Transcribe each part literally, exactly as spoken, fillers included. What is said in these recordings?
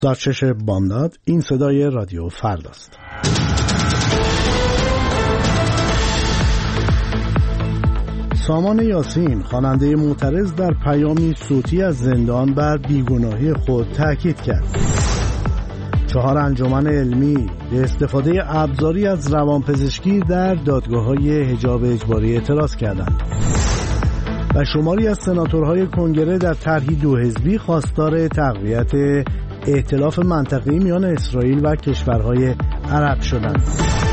در شش بامداد. این صدای رادیو فرداست. سامان یاسین خواننده معترض در پیامی صوتی از زندان بر بیگناهی خود تاکید کرد. چهار انجمن علمی به استفاده ابزاری از روانپزشکی در دادگاه‌های حجاب اجباری اعتراض کردند و شماری از سناتورهای کنگره در طرحی دو حزبی خواستار تقویت ائتلاف منطقه‌ای میان اسرائیل و کشورهای عرب شدند.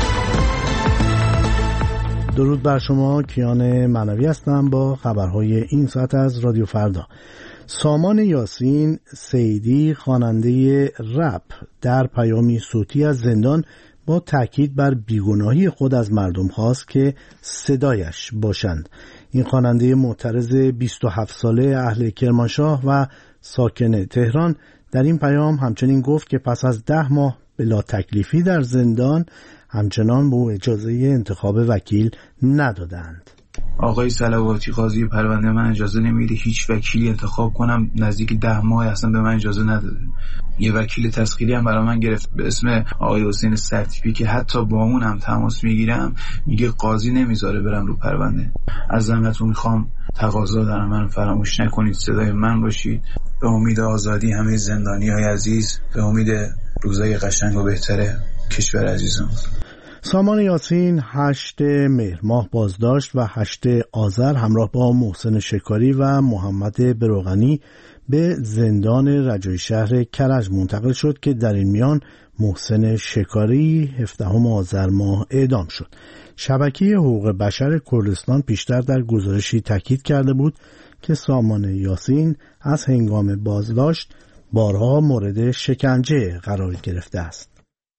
درود بر شما، کیان معنوی هستم با خبرهای این ساعت از رادیو فردا. سامان یاسین سیدی خواننده رپ در پیامی صوتی از زندان با تاکید بر بیگناهی خود از مردم خواست که صدایش باشند. این خواننده معترض بیست و هفت ساله اهل کرمانشاه و ساکن تهران در این پیام همچنین گفت که پس از ده ماه بلا تکلیفی در زندان همچنان به او اجازه انتخاب وکیل ندادند. آقای صلواتی قاضی پرونده من اجازه نمیده هیچ وکیلی انتخاب کنم، نزدیک ده ماه اصلا به من اجازه نداده. یه وکیل تسخیری هم برای من گرفت به اسم آقای حسین سرتیپی که حتی با اون هم تماس میگیرم میگه قاضی نمیذاره برم رو پرونده. از زحمتتون میخوام تقاضا دارم منو فراموش نکنید، صدای من باشید. به امید آزادی همه زندانی‌های عزیز، به امید روزای قشنگ و بهتره کشور عزیزم. سامان یاسین هشت مهر ماه بازداشت و هشت آذر همراه با محسن شکاری و محمد بروغنی به زندان رجایی شهر کرج منتقل شد که در این میان محسن شکاری هفدهم آذر ماه اعدام شد. شبکه حقوق بشر کردستان پیشتر در گزارشی تاکید کرده بود که سامان یاسین از هنگام بازداشت بارها مورد شکنجه قرار گرفته است.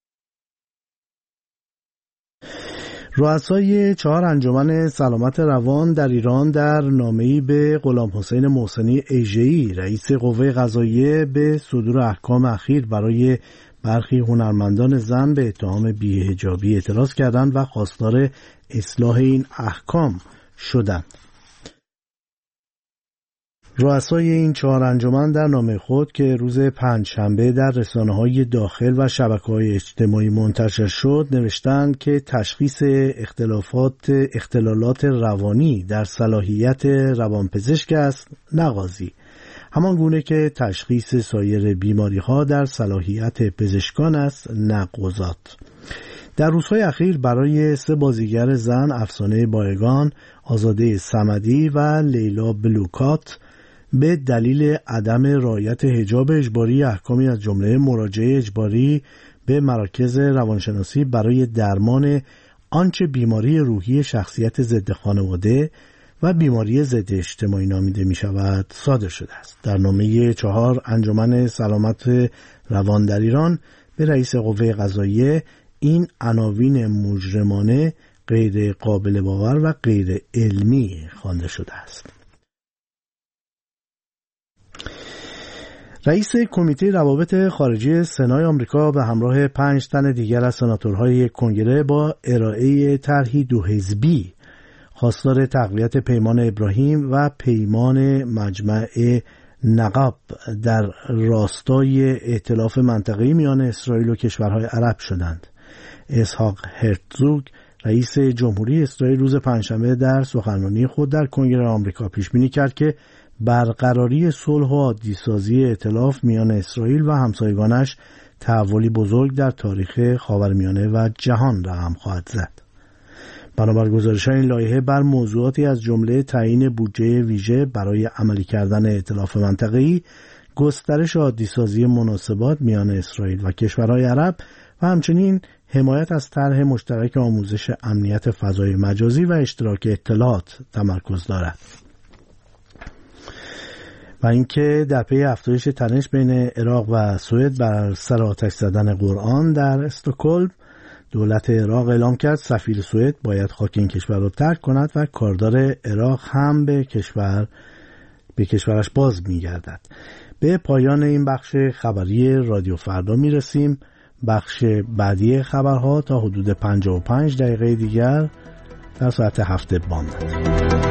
رؤسای چهار انجمن سلامت روان در ایران در نامه‌ای به غلام حسین محسنی ایژه‌ای رئیس قوه قضاییه به صدور احکام اخیر برای برخی هنرمندان زن به اتهام بی‌حجابی اعتراض کردند و خواستار اصلاح این احکام شدند. رؤسای این چهار انجمن در نامه خود که روز پنجشنبه در رسانه‌های داخل و شبکه‌های اجتماعی منتشر شد نوشتند که تشخیص اختلافات اختلالات روانی در صلاحیت روانپزشک است نه قاضی، همان گونه که تشخیص سایر بیماری‌ها در صلاحیت پزشکان است نه قضات. در روزهای اخیر برای سه بازیگر زن افسانه بایگان، آزاده صمدی و لیلا بلوکات به دلیل عدم رعایت حجاب اجباری احکامی از جمله مراجعه اجباری به مراکز روانشناسی برای درمان آنچه بیماری روحی شخصیت ضد خانواده و بیماری ضد اجتماعی نامیده می شود صادر شده است. در نامه چهار انجمن سلامت روان در ایران به رئیس قوه قضاییه این عناوین مجرمانه غیر قابل باور و غیر علمی خوانده شده است. رئیس کمیته روابط خارجی سنای آمریکا به همراه پنج تن دیگر از سناتورهای کنگره با ارائه طرحی دو حزبی خواستار تقویت پیمان ابراهیم و پیمان مجمع نقب در راستای ائتلاف منطقه‌ای میان اسرائیل و کشورهای عرب شدند. اسحاق هرتزوگ رئیس جمهوری اسرائیل روز پنجشنبه در سخنرانی خود در کنگره آمریکا پیش بینی کرد که برقراری صلح و عادی‌سازی ائتلاف میان اسرائیل و همسایگانش تحولی بزرگ در تاریخ خاورمیانه و جهان رقم خواهد زد. بنابر گزارش‌های این لایحه بر موضوعاتی از جمله تعیین بودجه ویژه برای عملی کردن ائتلاف منطقه‌ای، گسترش عادی‌سازی مناسبات میان اسرائیل و کشورهای عرب و همچنین حمایت از طرح مشترک آموزش امنیت فضای مجازی و اشتراک اطلاعات تمرکز دارد. و اینکه در پی افزایش تنش بین عراق و سوئد بر سر آتش زدن قرآن در استکهلم، دولت عراق اعلام کرد سفیر سوئد باید خاک این کشور را ترک کند و کاردار عراق هم به کشور به کشورش باز می‌گردد. به پایان این بخش خبری رادیو فردا می‌رسیم. بخش بعدی خبرها تا حدود پنجاه و پنج دقیقه دیگر در ساعت هفت بامداد.